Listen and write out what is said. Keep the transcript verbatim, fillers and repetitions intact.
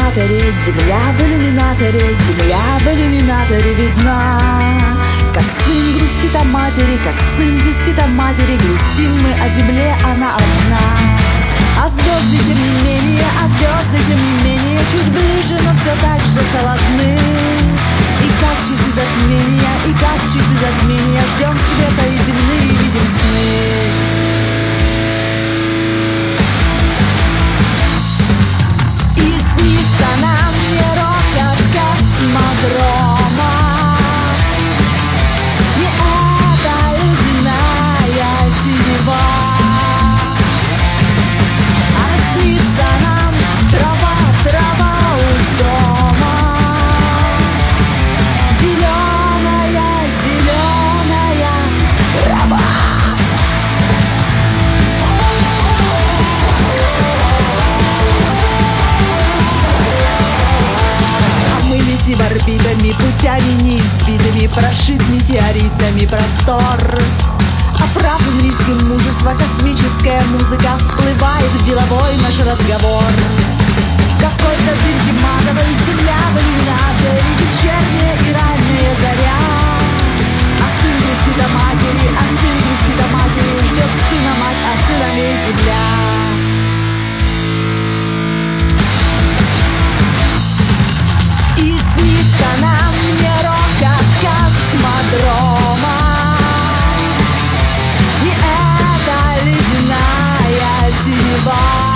иллюминаторе, земля в иллюминаторе, земля в иллюминаторе видна. Как сын грустит о матери, как сын грустит о матери, грустим мы о земле, она одна. А звезды тем не менее, а звезды тем не менее чуть ближе, но все так же холодны. И как часы затмения, и как часы затмения ждем света и земные видим сны. Нам не рокот космодрома, не эта ледяная синева, а снится нам трава, трава у дома, зеленая, зеленая трава. Летим орбитами, путями неизбитыми, прошит метеоритами простор. Оправдан риском мужества, космическая музыка вплывает в деловой наш разговор. В какой-то дымке матовой земля в иллюминаторе, вечерняя и ранняя заря. А сын грустит о матери, а сын грустит о матери, ждет сына мать, а сыновей земля. И снится нам не рокот космодрома, не эта ледяная синева.